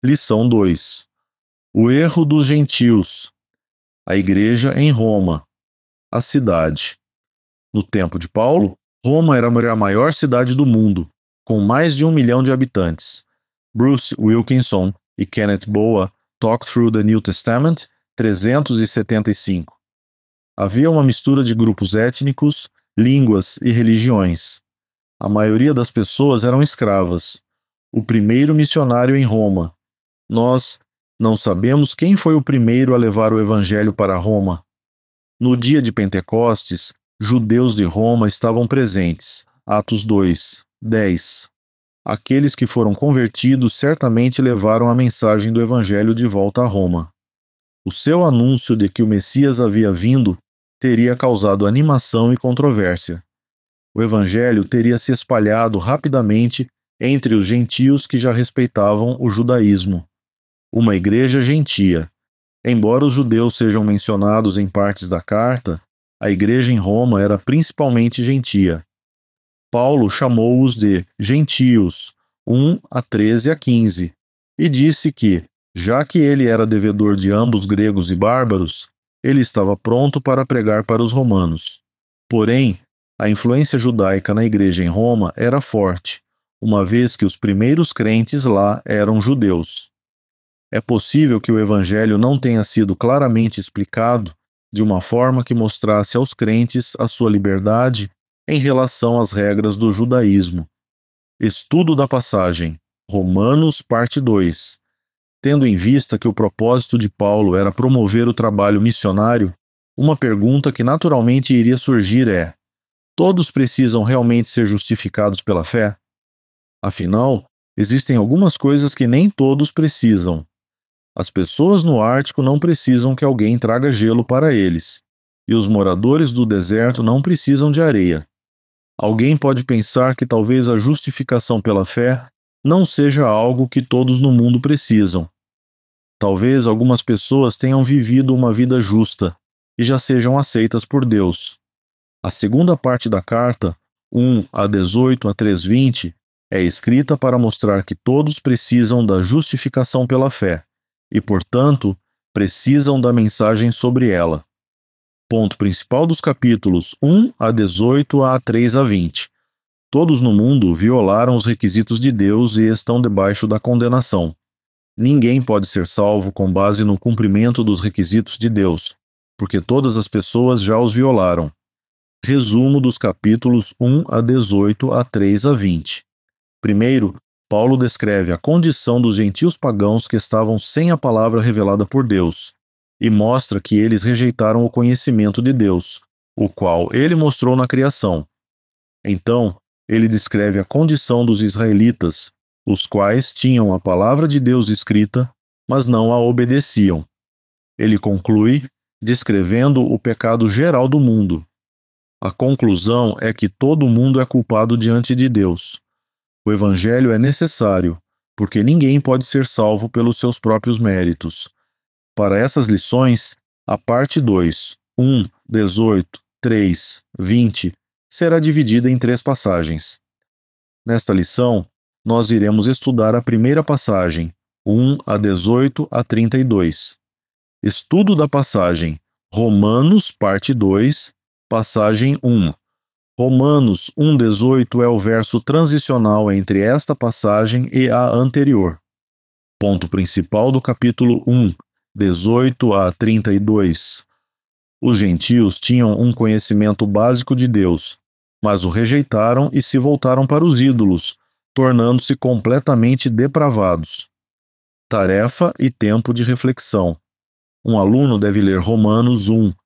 Lição 2. O erro dos gentios. A igreja em Roma. A cidade. No tempo de Paulo, Roma era a maior cidade do mundo, com mais de 1 milhão de habitantes. Bruce Wilkinson e Kenneth Boa, Talk Through the New Testament, 375. Havia uma mistura de grupos étnicos, línguas e religiões. A maioria das pessoas eram escravas. O primeiro missionário em Roma. Nós não sabemos quem foi o primeiro a levar o evangelho para Roma. No dia de Pentecostes, judeus de Roma estavam presentes. Atos 2, 10. Aqueles que foram convertidos certamente levaram a mensagem do evangelho de volta a Roma. O seu anúncio de que o Messias havia vindo teria causado animação e controvérsia. O evangelho teria se espalhado rapidamente entre os gentios que já respeitavam o judaísmo. Uma igreja gentia. Embora os judeus sejam mencionados em partes da carta, a igreja em Roma era principalmente gentia. Paulo chamou-os de gentios, 1:13-15, e disse que, já que ele era devedor de ambos gregos e bárbaros, ele estava pronto para pregar para os romanos. Porém, a influência judaica na igreja em Roma era forte, uma vez que os primeiros crentes lá eram judeus. É possível que o evangelho não tenha sido claramente explicado de uma forma que mostrasse aos crentes a sua liberdade em relação às regras do judaísmo. Estudo da passagem. Romanos, parte 2. Tendo em vista que o propósito de Paulo era promover o trabalho missionário, uma pergunta que naturalmente iria surgir é: todos precisam realmente ser justificados pela fé? Afinal, existem algumas coisas que nem todos precisam. As pessoas no Ártico não precisam que alguém traga gelo para eles, e os moradores do deserto não precisam de areia. Alguém pode pensar que talvez a justificação pela fé não seja algo que todos no mundo precisam. Talvez algumas pessoas tenham vivido uma vida justa e já sejam aceitas por Deus. A segunda parte da carta, 1:18-3:20, é escrita para mostrar que todos precisam da justificação pela fé e, portanto, precisam da mensagem sobre ela. Ponto principal dos capítulos 1:18-3:20. Todos no mundo violaram os requisitos de Deus e estão debaixo da condenação. Ninguém pode ser salvo com base no cumprimento dos requisitos de Deus, porque todas as pessoas já os violaram. Resumo dos capítulos 1:18-3:20. Primeiro, Paulo descreve a condição dos gentios pagãos que estavam sem a palavra revelada por Deus, e mostra que eles rejeitaram o conhecimento de Deus, o qual ele mostrou na criação. Então, ele descreve a condição dos israelitas, os quais tinham a palavra de Deus escrita, mas não a obedeciam. Ele conclui descrevendo o pecado geral do mundo. A conclusão é que todo mundo é culpado diante de Deus. O evangelho é necessário, porque ninguém pode ser salvo pelos seus próprios méritos. Para essas lições, a parte 2, 1:18-3:20, será dividida em 3 passagens. Nesta lição, nós iremos estudar a primeira passagem, 1:18-32. Estudo da passagem Romanos, parte 2, passagem 1. Romanos 1:18 é o verso transicional entre esta passagem e a anterior. Ponto principal do capítulo 1:18-32. Os gentios tinham um conhecimento básico de Deus, mas o rejeitaram e se voltaram para os ídolos, tornando-se completamente depravados. Tarefa e tempo de reflexão. Um aluno deve ler Romanos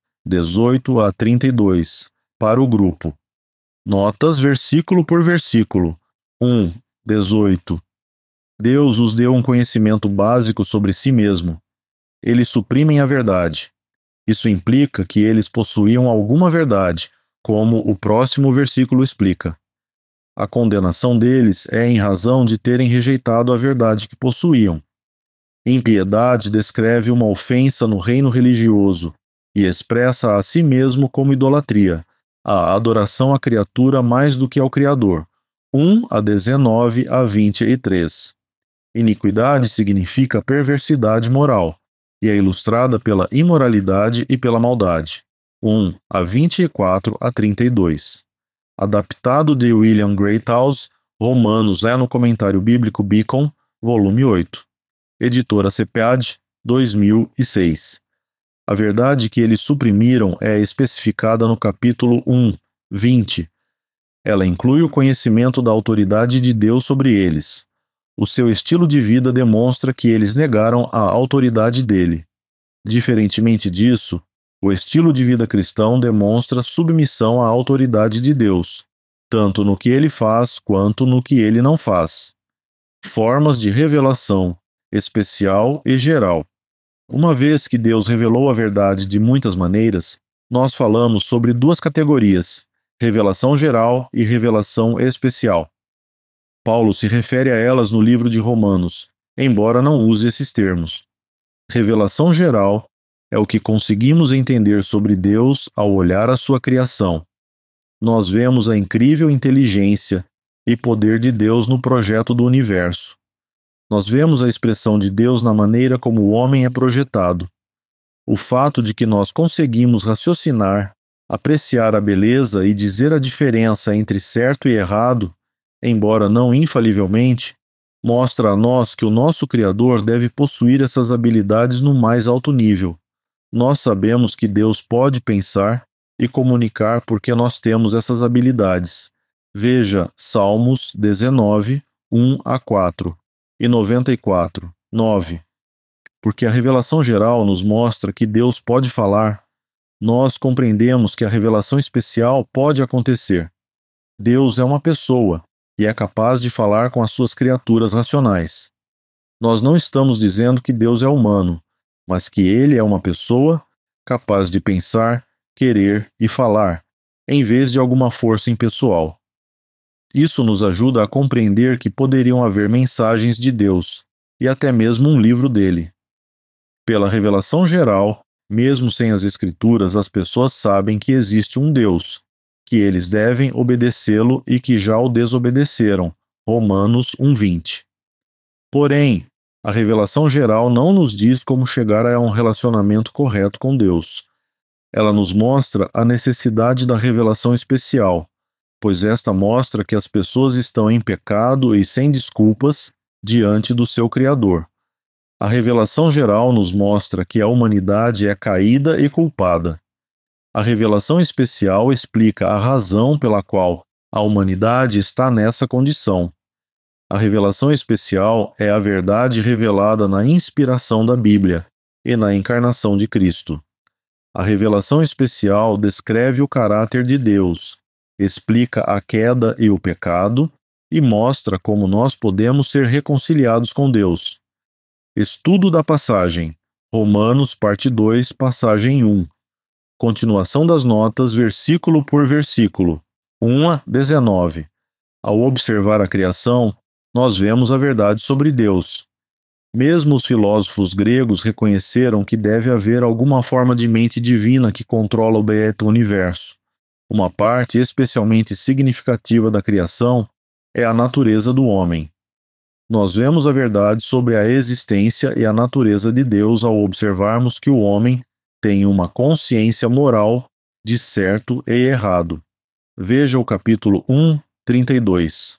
1:18-32 para o grupo. Notas versículo por versículo. 1:18. Deus os deu um conhecimento básico sobre si mesmo. Eles suprimem a verdade. Isso implica que eles possuíam alguma verdade, como o próximo versículo explica. A condenação deles é em razão de terem rejeitado a verdade que possuíam. Impiedade descreve uma ofensa no reino religioso e expressa a si mesmo como idolatria, a adoração à criatura mais do que ao Criador. 1:19-23. Iniquidade significa perversidade moral, e é ilustrada pela imoralidade e pela maldade. 1:24-32. Adaptado de William Greathouse, Romanos é no Comentário Bíblico Beacon, volume 8. Editora CEPAD, 2006. A verdade que eles suprimiram é especificada no capítulo 1:20. Ela inclui o conhecimento da autoridade de Deus sobre eles. O seu estilo de vida demonstra que eles negaram a autoridade dele. Diferentemente disso, o estilo de vida cristão demonstra submissão à autoridade de Deus, tanto no que ele faz quanto no que ele não faz. Formas de revelação, especial e geral. Uma vez que Deus revelou a verdade de muitas maneiras, nós falamos sobre duas categorias: revelação geral e revelação especial. Paulo se refere a elas no livro de Romanos, embora não use esses termos. Revelação geral é o que conseguimos entender sobre Deus ao olhar a sua criação. Nós vemos a incrível inteligência e poder de Deus no projeto do universo. Nós vemos a expressão de Deus na maneira como o homem é projetado. O fato de que nós conseguimos raciocinar, apreciar a beleza e dizer a diferença entre certo e errado, embora não infalivelmente, mostra a nós que o nosso Criador deve possuir essas habilidades no mais alto nível. Nós sabemos que Deus pode pensar e comunicar porque nós temos essas habilidades. Veja Salmos 19, 1-4 e 94, 9. Porque a revelação geral nos mostra que Deus pode falar, nós compreendemos que a revelação especial pode acontecer. Deus é uma pessoa e é capaz de falar com as suas criaturas racionais. Nós não estamos dizendo que Deus é humano, mas que ele é uma pessoa capaz de pensar, querer e falar, em vez de alguma força impessoal. Isso nos ajuda a compreender que poderiam haver mensagens de Deus, e até mesmo um livro dele. Pela revelação geral, mesmo sem as Escrituras, as pessoas sabem que existe um Deus, que eles devem obedecê-lo e que já o desobedeceram. Romanos 1:20. Porém, a revelação geral não nos diz como chegar a um relacionamento correto com Deus. Ela nos mostra a necessidade da revelação especial, pois esta mostra que as pessoas estão em pecado e sem desculpas diante do seu Criador. A revelação geral nos mostra que a humanidade é caída e culpada. A revelação especial explica a razão pela qual a humanidade está nessa condição. A revelação especial é a verdade revelada na inspiração da Bíblia e na encarnação de Cristo. A revelação especial descreve o caráter de Deus, explica a queda e o pecado e mostra como nós podemos ser reconciliados com Deus. Estudo da passagem. Romanos, parte 2, passagem 1. Continuação das notas, versículo por versículo. 1-19. Ao observar a criação, nós vemos a verdade sobre Deus. Mesmo os filósofos gregos reconheceram que deve haver alguma forma de mente divina que controla o beato universo. Uma parte especialmente significativa da criação é a natureza do homem. Nós vemos a verdade sobre a existência e a natureza de Deus ao observarmos que o homem tem uma consciência moral de certo e errado. Veja o capítulo 1:32.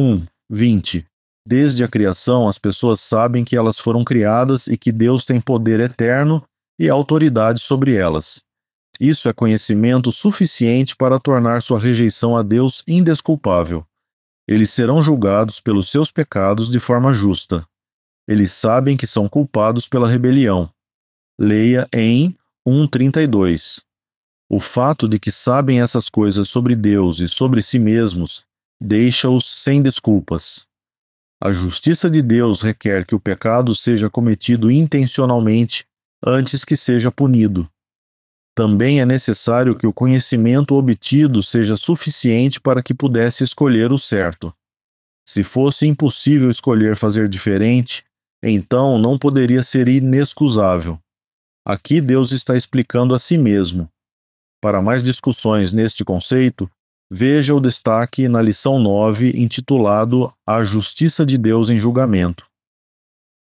1:20. Desde a criação, as pessoas sabem que elas foram criadas e que Deus tem poder eterno e autoridade sobre elas. Isso é conhecimento suficiente para tornar sua rejeição a Deus indesculpável. Eles serão julgados pelos seus pecados de forma justa. Eles sabem que são culpados pela rebelião. Leia em 1:32. O fato de que sabem essas coisas sobre Deus e sobre si mesmos deixa-os sem desculpas. A justiça de Deus requer que o pecado seja cometido intencionalmente antes que seja punido. Também é necessário que o conhecimento obtido seja suficiente para que pudesse escolher o certo. Se fosse impossível escolher fazer diferente, então não poderia ser inexcusável. Aqui Deus está explicando a si mesmo. Para mais discussões neste conceito, veja o destaque na lição 9, intitulado A Justiça de Deus em Julgamento.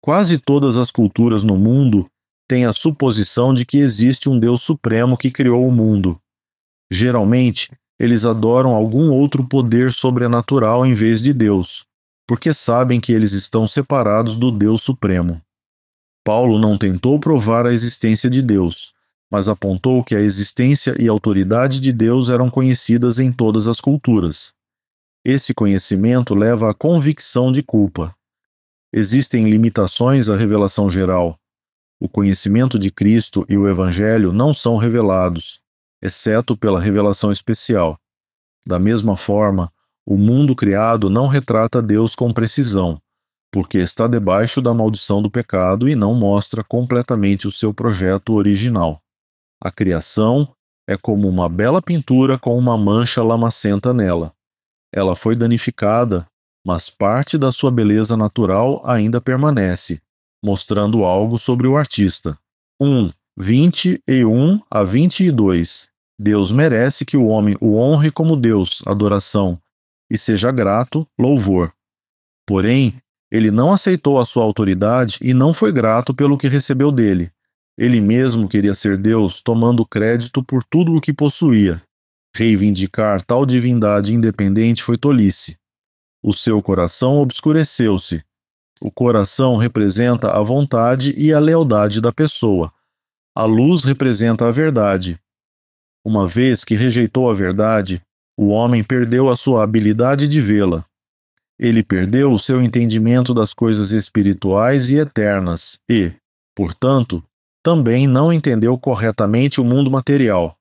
Quase todas as culturas no mundo têm a suposição de que existe um Deus supremo que criou o mundo. Geralmente, eles adoram algum outro poder sobrenatural em vez de Deus, porque sabem que eles estão separados do Deus Supremo. Paulo não tentou provar a existência de Deus, mas apontou que a existência e autoridade de Deus eram conhecidas em todas as culturas. Esse conhecimento leva à convicção de culpa. Existem limitações à revelação geral. O conhecimento de Cristo e o Evangelho não são revelados, exceto pela revelação especial. Da mesma forma, o mundo criado não retrata Deus com precisão, porque está debaixo da maldição do pecado e não mostra completamente o seu projeto original. A criação é como uma bela pintura com uma mancha lamacenta nela. Ela foi danificada, mas parte da sua beleza natural ainda permanece, mostrando algo sobre o artista. 1:21 a 22. Deus merece que o homem o honre como Deus, adoração, e seja grato, louvor. Porém, ele não aceitou a sua autoridade e não foi grato pelo que recebeu dele. Ele mesmo queria ser Deus, tomando crédito por tudo o que possuía. Reivindicar tal divindade independente foi tolice. O seu coração obscureceu-se. O coração representa a vontade e a lealdade da pessoa. A luz representa a verdade. Uma vez que rejeitou a verdade, o homem perdeu a sua habilidade de vê-la. Ele perdeu o seu entendimento das coisas espirituais e eternas e, portanto, também não entendeu corretamente o mundo material.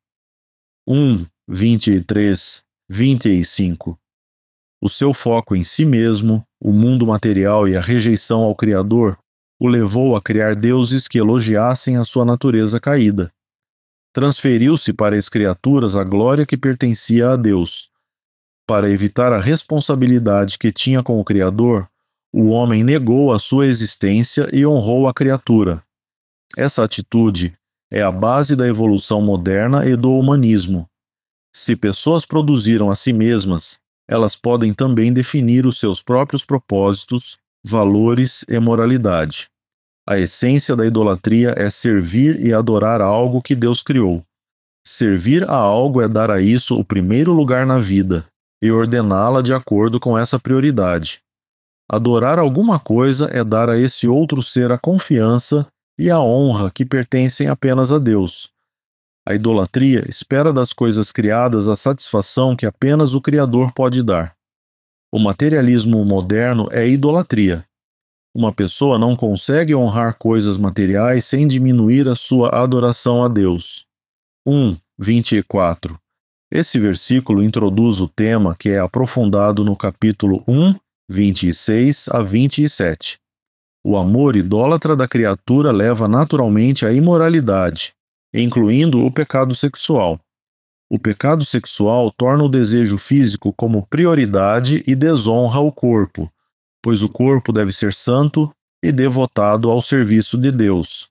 1:23, 25. O seu foco em si mesmo, o mundo material e a rejeição ao Criador o levou a criar deuses que elogiassem a sua natureza caída. Transferiu-se para as criaturas a glória que pertencia a Deus. Para evitar a responsabilidade que tinha com o Criador, o homem negou a sua existência e honrou a criatura. Essa atitude é a base da evolução moderna e do humanismo. Se pessoas produziram a si mesmas, elas podem também definir os seus próprios propósitos, valores e moralidade. A essência da idolatria é servir e adorar algo que Deus criou. Servir a algo é dar a isso o primeiro lugar na vida e ordená-la de acordo com essa prioridade. Adorar alguma coisa é dar a esse outro ser a confiança e a honra que pertencem apenas a Deus. A idolatria espera das coisas criadas a satisfação que apenas o Criador pode dar. O materialismo moderno é idolatria. Uma pessoa não consegue honrar coisas materiais sem diminuir a sua adoração a Deus. 1:24. Esse versículo introduz o tema que é aprofundado no capítulo 1:26 a 27. O amor idólatra da criatura leva naturalmente à imoralidade, incluindo o pecado sexual. O pecado sexual torna o desejo físico como prioridade e desonra o corpo, pois o corpo deve ser santo e devotado ao serviço de Deus.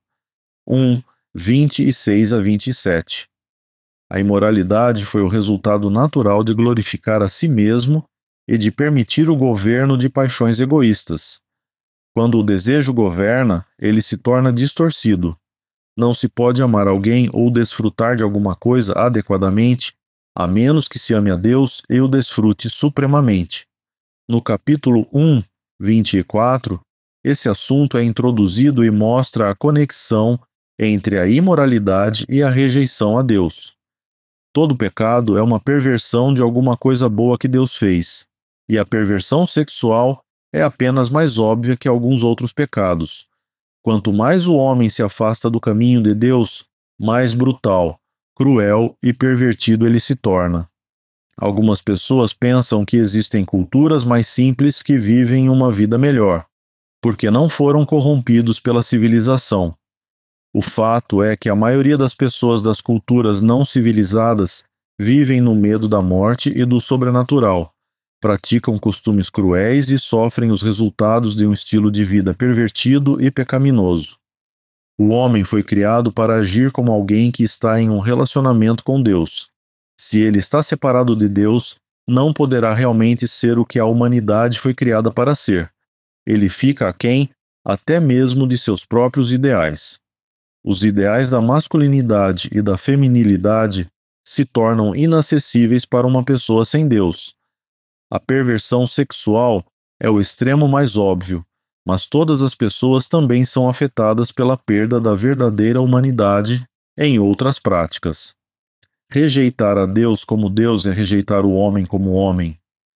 1:26 a 27. A imoralidade foi o resultado natural de glorificar a si mesmo e de permitir o governo de paixões egoístas. Quando o desejo governa, ele se torna distorcido. Não se pode amar alguém ou desfrutar de alguma coisa adequadamente, a menos que se ame a Deus e o desfrute supremamente. No capítulo 1:24, esse assunto é introduzido e mostra a conexão entre a imoralidade e a rejeição a Deus. Todo pecado é uma perversão de alguma coisa boa que Deus fez, e a perversão sexual é apenas mais óbvia que alguns outros pecados. Quanto mais o homem se afasta do caminho de Deus, mais brutal, cruel e pervertido ele se torna. Algumas pessoas pensam que existem culturas mais simples que vivem uma vida melhor, porque não foram corrompidos pela civilização. O fato é que a maioria das pessoas das culturas não civilizadas vivem no medo da morte e do sobrenatural, praticam costumes cruéis e sofrem os resultados de um estilo de vida pervertido e pecaminoso. O homem foi criado para agir como alguém que está em um relacionamento com Deus. Se ele está separado de Deus, não poderá realmente ser o que a humanidade foi criada para ser. Ele fica aquém até mesmo de seus próprios ideais. Os ideais da masculinidade e da feminilidade se tornam inacessíveis para uma pessoa sem Deus. A perversão sexual é o extremo mais óbvio, mas todas as pessoas também são afetadas pela perda da verdadeira humanidade em outras práticas. Rejeitar a Deus como Deus é rejeitar o homem como homem.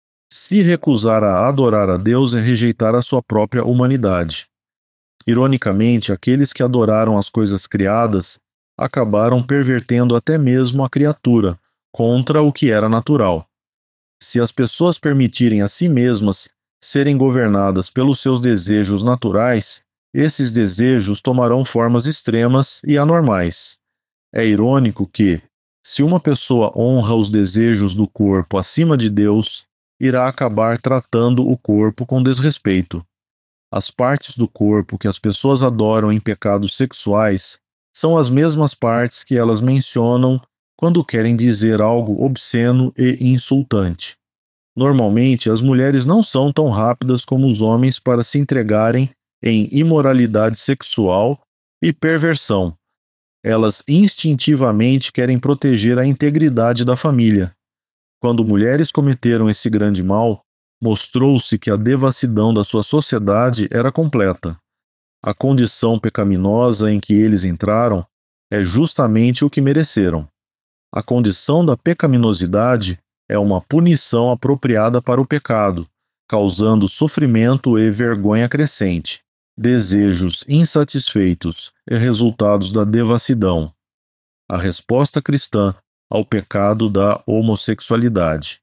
Se recusar a adorar a Deus é rejeitar a sua própria humanidade. Ironicamente, aqueles que adoraram as coisas criadas acabaram pervertendo até mesmo a criatura contra o que era natural. Se as pessoas permitirem a si mesmas serem governadas pelos seus desejos naturais, esses desejos tomarão formas extremas e anormais. É irônico que, se uma pessoa honra os desejos do corpo acima de Deus, irá acabar tratando o corpo com desrespeito. As partes do corpo que as pessoas adoram em pecados sexuais são as mesmas partes que elas mencionam quando querem dizer algo obsceno e insultante. Normalmente, as mulheres não são tão rápidas como os homens para se entregarem em imoralidade sexual e perversão. Elas instintivamente querem proteger a integridade da família. Quando mulheres cometeram esse grande mal, mostrou-se que a devassidão da sua sociedade era completa. A condição pecaminosa em que eles entraram é justamente o que mereceram. A condição da pecaminosidade é uma punição apropriada para o pecado, causando sofrimento e vergonha crescente, desejos insatisfeitos e resultados da devassidão. A resposta cristã ao pecado da homossexualidade.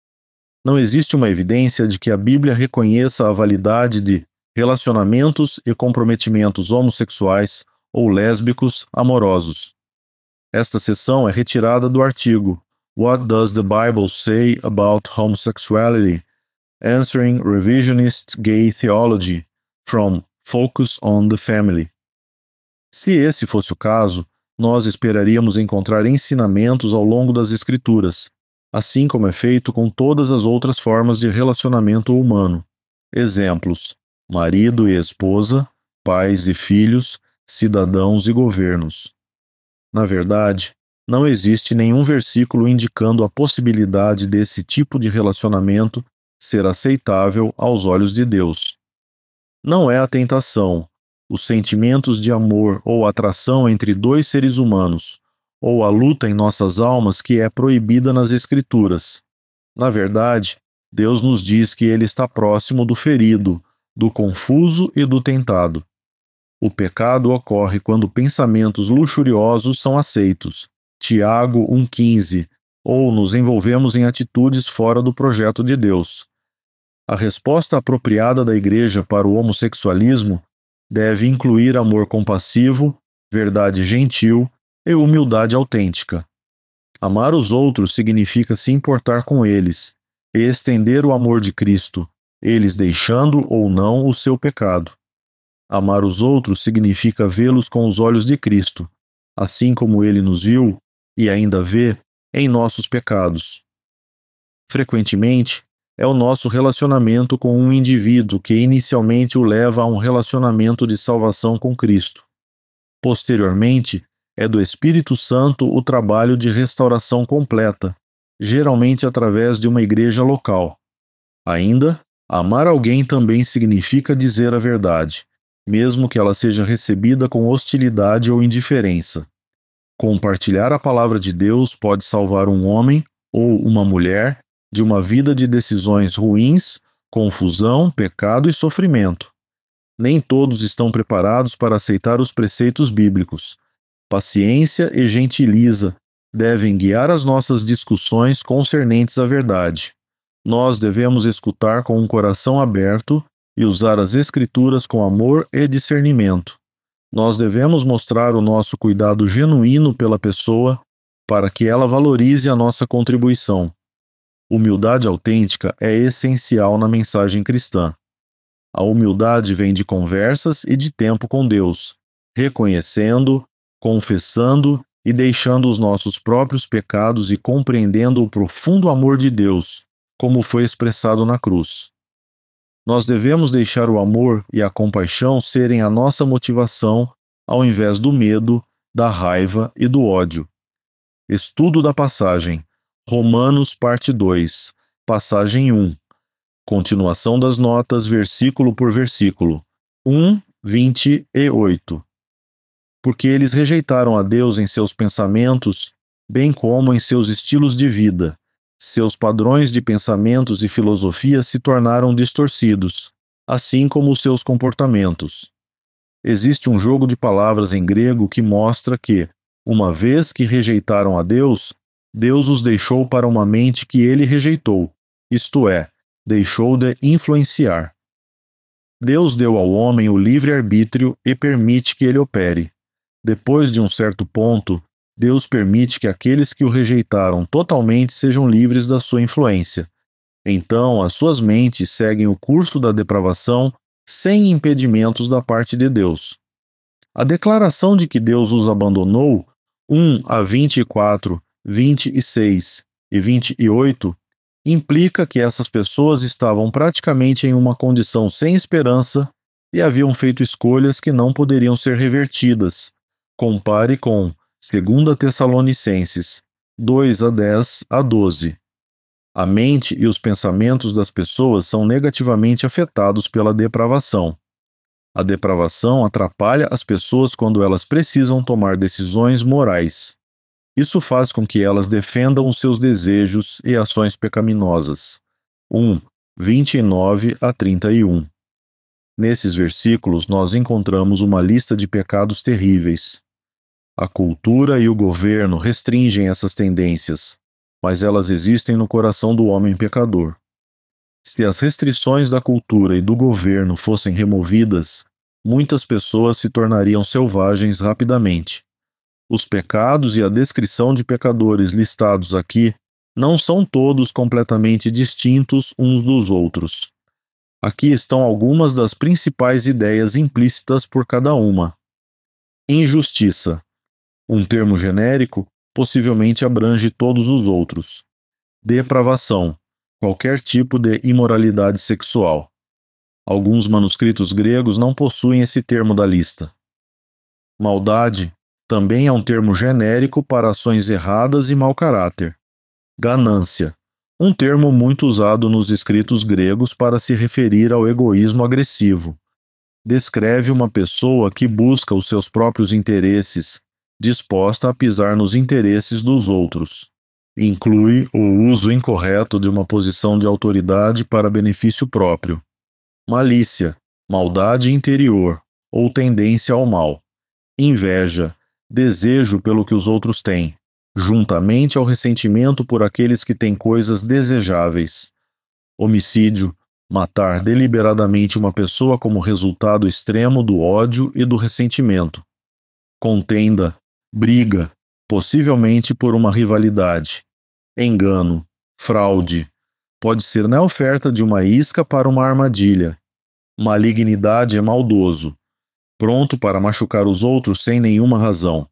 Não existe uma evidência de que a Bíblia reconheça a validade de relacionamentos e comprometimentos homossexuais ou lésbicos amorosos. Esta seção é retirada do artigo What Does the Bible Say About Homosexuality? Answering Revisionist Gay Theology from Focus on the Family. Se esse fosse o caso, nós esperaríamos encontrar ensinamentos ao longo das Escrituras, assim como é feito com todas as outras formas de relacionamento humano. Exemplos: marido e esposa, pais e filhos, cidadãos e governos. Na verdade, não existe nenhum versículo indicando a possibilidade desse tipo de relacionamento ser aceitável aos olhos de Deus. Não é a tentação, os sentimentos de amor ou atração entre dois seres humanos, ou a luta em nossas almas que é proibida nas Escrituras. Na verdade, Deus nos diz que Ele está próximo do ferido, do confuso e do tentado. O pecado ocorre quando pensamentos luxuriosos são aceitos, Tiago 1,15, ou nos envolvemos em atitudes fora do projeto de Deus. A resposta apropriada da Igreja para o homossexualismo deve incluir amor compassivo, verdade gentil e humildade autêntica. Amar os outros significa se importar com eles e estender o amor de Cristo, eles deixando ou não o seu pecado. Amar os outros significa vê-los com os olhos de Cristo, assim como Ele nos viu e ainda vê em nossos pecados. Frequentemente, é o nosso relacionamento com um indivíduo que inicialmente o leva a um relacionamento de salvação com Cristo. Posteriormente, é do Espírito Santo o trabalho de restauração completa, geralmente através de uma igreja local. Ainda, amar alguém também significa dizer a verdade, mesmo que ela seja recebida com hostilidade ou indiferença. Compartilhar a palavra de Deus pode salvar um homem ou uma mulher de uma vida de decisões ruins, confusão, pecado e sofrimento. Nem todos estão preparados para aceitar os preceitos bíblicos. Paciência e gentileza devem guiar as nossas discussões concernentes à verdade. Nós devemos escutar com um coração aberto e usar as Escrituras com amor e discernimento. Nós devemos mostrar o nosso cuidado genuíno pela pessoa para que ela valorize a nossa contribuição. Humildade autêntica é essencial na mensagem cristã. A humildade vem de conversas e de tempo com Deus, reconhecendo, confessando e deixando os nossos próprios pecados e compreendendo o profundo amor de Deus, como foi expressado na cruz. Nós devemos deixar o amor e a compaixão serem a nossa motivação ao invés do medo, da raiva e do ódio. Estudo da passagem. Romanos, parte 2, passagem 1. Continuação das notas, versículo por versículo. 1, 28. Porque eles rejeitaram a Deus em seus pensamentos, bem como em seus estilos de vida. Seus padrões de pensamentos e filosofia se tornaram distorcidos, assim como os seus comportamentos. Existe um jogo de palavras em grego que mostra que, uma vez que rejeitaram a Deus, Deus os deixou para uma mente que ele rejeitou, isto é, deixou de influenciar. Deus deu ao homem o livre-arbítrio e permite que ele opere. Depois de um certo ponto, Deus permite que aqueles que o rejeitaram totalmente sejam livres da sua influência. Então, as suas mentes seguem o curso da depravação sem impedimentos da parte de Deus. A declaração de que Deus os abandonou, 1 a 24, 26 e 28, implica que essas pessoas estavam praticamente em uma condição sem esperança e haviam feito escolhas que não poderiam ser revertidas. Compare com 2 Tessalonicenses 2 a 10 a 12. A mente e os pensamentos das pessoas são negativamente afetados pela depravação. A depravação atrapalha as pessoas quando elas precisam tomar decisões morais. Isso faz com que elas defendam os seus desejos e ações pecaminosas. 1, 29 a 31. Nesses versículos, nós encontramos uma lista de pecados terríveis. A cultura e o governo restringem essas tendências, mas elas existem no coração do homem pecador. Se as restrições da cultura e do governo fossem removidas, muitas pessoas se tornariam selvagens rapidamente. Os pecados e a descrição de pecadores listados aqui não são todos completamente distintos uns dos outros. Aqui estão algumas das principais ideias implícitas por cada uma. Injustiça. Um termo genérico, possivelmente abrange todos os outros. Depravação. Qualquer tipo de imoralidade sexual. Alguns manuscritos gregos não possuem esse termo da lista. Maldade também é um termo genérico para ações erradas e mau caráter. Ganância. Um termo muito usado nos escritos gregos para se referir ao egoísmo agressivo. Descreve uma pessoa que busca os seus próprios interesses, disposta a pisar nos interesses dos outros. Inclui o uso incorreto de uma posição de autoridade para benefício próprio. Malícia, maldade interior, ou tendência ao mal. Inveja, desejo pelo que os outros têm, juntamente ao ressentimento por aqueles que têm coisas desejáveis. Homicídio, matar deliberadamente uma pessoa como resultado extremo do ódio e do ressentimento. Contenda, briga, possivelmente por uma rivalidade. Engano, fraude. Pode ser na oferta de uma isca para uma armadilha. Malignidade é maldoso, pronto para machucar os outros sem nenhuma razão.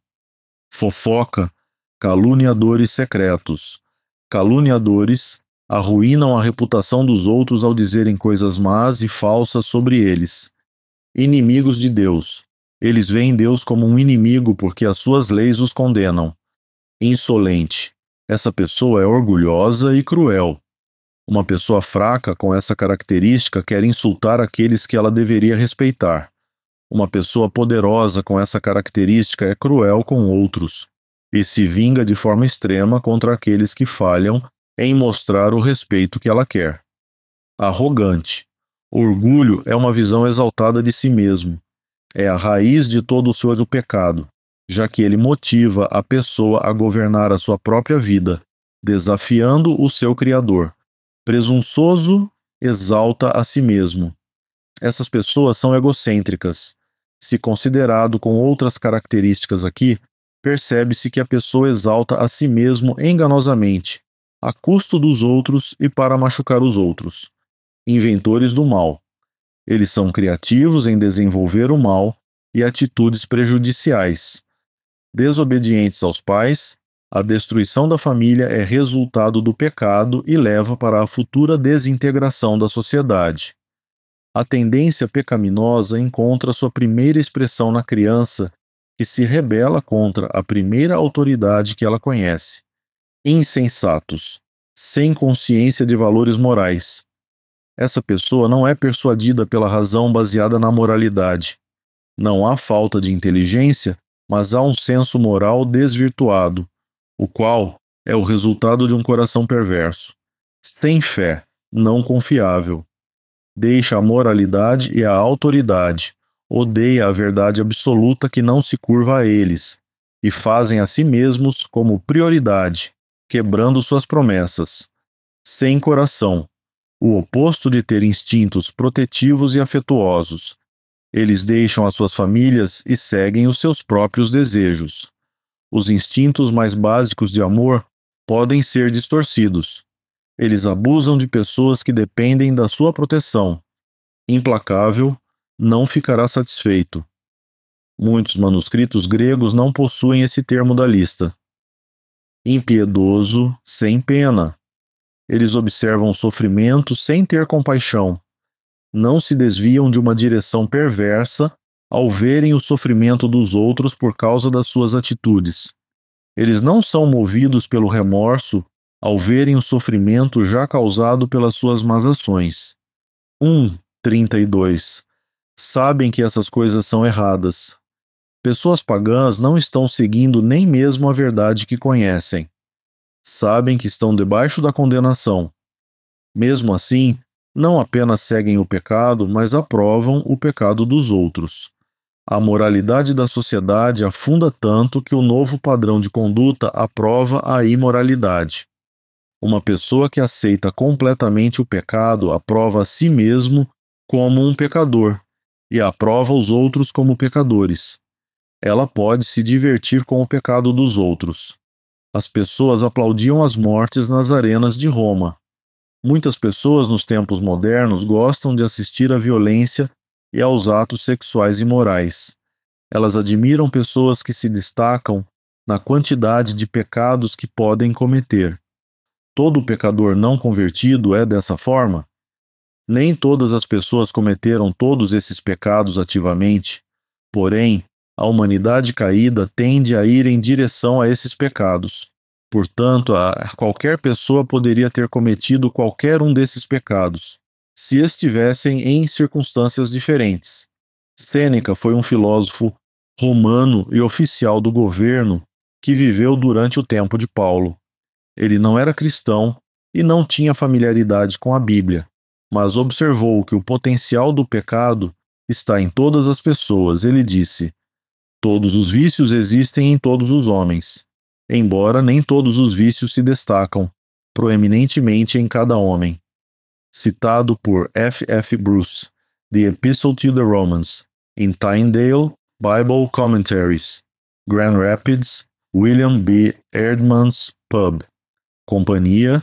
Fofoca, caluniadores secretos. Caluniadores arruinam a reputação dos outros ao dizerem coisas más e falsas sobre eles. Inimigos de Deus. Eles veem Deus como um inimigo porque as suas leis os condenam. Insolente. Essa pessoa é orgulhosa e cruel. Uma pessoa fraca com essa característica quer insultar aqueles que ela deveria respeitar. Uma pessoa poderosa com essa característica é cruel com outros e se vinga de forma extrema contra aqueles que falham em mostrar o respeito que ela quer. Arrogante. Orgulho é uma visão exaltada de si mesmo. É a raiz de todo o seu pecado, já que ele motiva a pessoa a governar a sua própria vida, desafiando o seu Criador. Presunçoso exalta a si mesmo. Essas pessoas são egocêntricas. Se considerado com outras características aqui, percebe-se que a pessoa exalta a si mesmo enganosamente, a custo dos outros e para machucar os outros. Inventores do mal. Eles são criativos em desenvolver o mal e atitudes prejudiciais. Desobedientes aos pais, a destruição da família é resultado do pecado e leva para a futura desintegração da sociedade. A tendência pecaminosa encontra sua primeira expressão na criança que se rebela contra a primeira autoridade que ela conhece. Insensatos, sem consciência de valores morais. Essa pessoa não é persuadida pela razão baseada na moralidade. Não há falta de inteligência, mas há um senso moral desvirtuado, o qual é o resultado de um coração perverso. Sem fé, não confiável. Deixa a moralidade e a autoridade, odeia a verdade absoluta que não se curva a eles, e fazem a si mesmos como prioridade, quebrando suas promessas. Sem coração, o oposto de ter instintos protetivos e afetuosos. Eles deixam as suas famílias e seguem os seus próprios desejos. Os instintos mais básicos de amor podem ser distorcidos. Eles abusam de pessoas que dependem da sua proteção. Implacável, não ficará satisfeito. Muitos manuscritos gregos não possuem esse termo da lista. Impiedoso, sem pena. Eles observam o sofrimento sem ter compaixão. Não se desviam de uma direção perversa ao verem o sofrimento dos outros por causa das suas atitudes. Eles não são movidos pelo remorso ao verem o sofrimento já causado pelas suas más ações. 1:32. Sabem que essas coisas são erradas. Pessoas pagãs não estão seguindo nem mesmo a verdade que conhecem. Sabem que estão debaixo da condenação. Mesmo assim, não apenas seguem o pecado, mas aprovam o pecado dos outros. A moralidade da sociedade afunda tanto que o novo padrão de conduta aprova a imoralidade. Uma pessoa que aceita completamente o pecado aprova a si mesmo como um pecador e aprova os outros como pecadores. Ela pode se divertir com o pecado dos outros. As pessoas aplaudiam as mortes nas arenas de Roma. Muitas pessoas nos tempos modernos gostam de assistir à violência e aos atos sexuais imorais. Elas admiram pessoas que se destacam na quantidade de pecados que podem cometer. Todo pecador não convertido é dessa forma? Nem todas as pessoas cometeram todos esses pecados ativamente. Porém, a humanidade caída tende a ir em direção a esses pecados. Portanto, qualquer pessoa poderia ter cometido qualquer um desses pecados, se estivessem em circunstâncias diferentes. Sêneca foi um filósofo romano e oficial do governo que viveu durante o tempo de Paulo. Ele não era cristão e não tinha familiaridade com a Bíblia, mas observou que o potencial do pecado está em todas as pessoas. Ele disse: todos os vícios existem em todos os homens, embora nem todos os vícios se destacam proeminentemente em cada homem. Citado por F. F. Bruce, The Epistle to the Romans, em Tyndale Bible Commentaries, Grand Rapids, William B. Erdman's Pub, Companhia,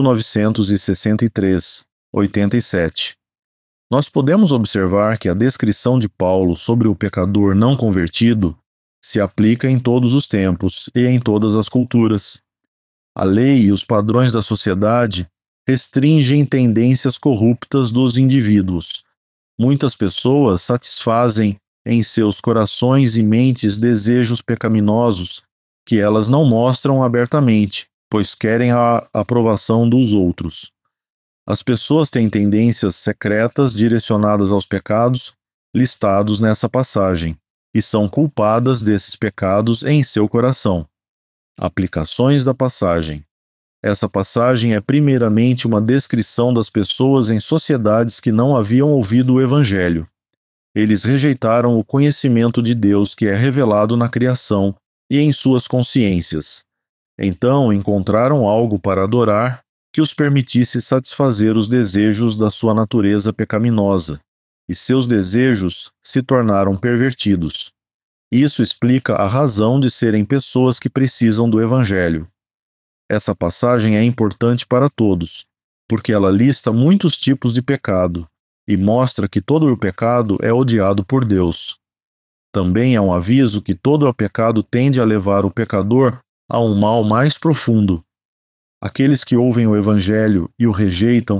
1963, 87. Nós podemos observar que a descrição de Paulo sobre o pecador não convertido se aplica em todos os tempos e em todas as culturas. A lei e os padrões da sociedade restringem tendências corruptas dos indivíduos. Muitas pessoas satisfazem em seus corações e mentes desejos pecaminosos que elas não mostram abertamente, pois querem a aprovação dos outros. As pessoas têm tendências secretas direcionadas aos pecados listados nessa passagem e são culpadas desses pecados em seu coração. Aplicações da passagem. Essa passagem é primeiramente uma descrição das pessoas em sociedades que não haviam ouvido o Evangelho. Eles rejeitaram o conhecimento de Deus que é revelado na criação e em suas consciências. Então encontraram algo para adorar que os permitisse satisfazer os desejos da sua natureza pecaminosa, e seus desejos se tornaram pervertidos. Isso explica a razão de serem pessoas que precisam do Evangelho. Essa passagem é importante para todos, porque ela lista muitos tipos de pecado e mostra que todo o pecado é odiado por Deus. Também é um aviso que todo o pecado tende a levar o pecador a um mal mais profundo. Aqueles que ouvem o Evangelho e o rejeitam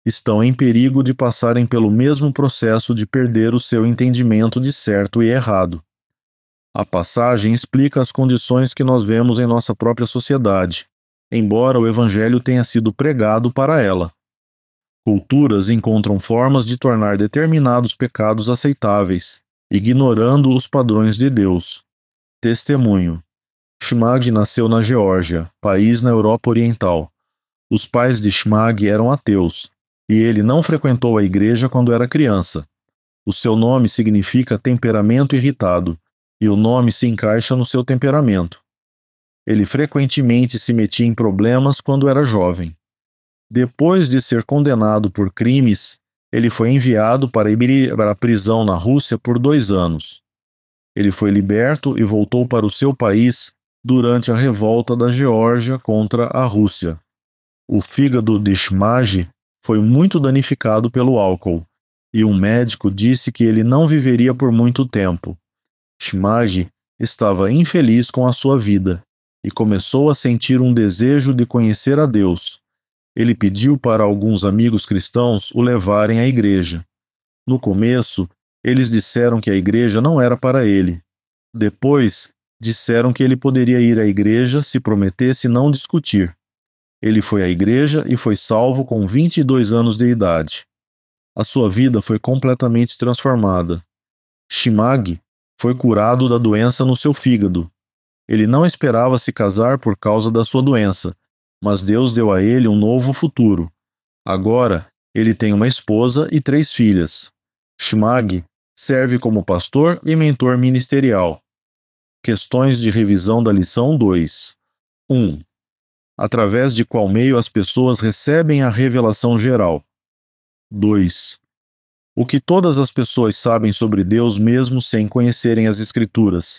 estão em perigo de passarem pelo mesmo processo de perder o seu entendimento de certo e errado. A passagem explica as condições que nós vemos em nossa própria sociedade, embora o Evangelho tenha sido pregado para ela. Culturas encontram formas de tornar determinados pecados aceitáveis, ignorando os padrões de Deus. Testemunho: Shmag nasceu na Geórgia, país na Europa Oriental. Os pais de Shmag eram ateus, e ele não frequentou a igreja quando era criança. O seu nome significa temperamento irritado, e o nome se encaixa no seu temperamento. Ele frequentemente se metia em problemas quando era jovem. Depois de ser condenado por crimes, ele foi enviado para a prisão na Rússia por 2 anos. Ele foi liberto e voltou para o seu país durante a revolta da Geórgia contra a Rússia. O fígado de Shmag foi muito danificado pelo álcool, e um médico disse que ele não viveria por muito tempo. Shmag estava infeliz com a sua vida e começou a sentir um desejo de conhecer a Deus. Ele pediu para alguns amigos cristãos o levarem à igreja. No começo, eles disseram que a igreja não era para ele. Depois, disseram que ele poderia ir à igreja se prometesse não discutir. Ele foi à igreja e foi salvo com 22 anos de idade. A sua vida foi completamente transformada. Shmag foi curado da doença no seu fígado. Ele não esperava se casar por causa da sua doença, mas Deus deu a ele um novo futuro. Agora, ele tem uma esposa e 3 filhas. Shmag serve como pastor e mentor ministerial. Questões de revisão da lição 2. 1. Através de qual meio as pessoas recebem a revelação geral? 2. O que todas as pessoas sabem sobre Deus mesmo sem conhecerem as Escrituras?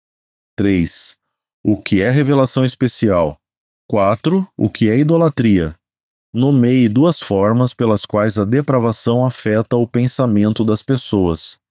3. O que é revelação especial? 4. O que é idolatria? Nomeie 2 formas pelas quais a depravação afeta o pensamento das pessoas.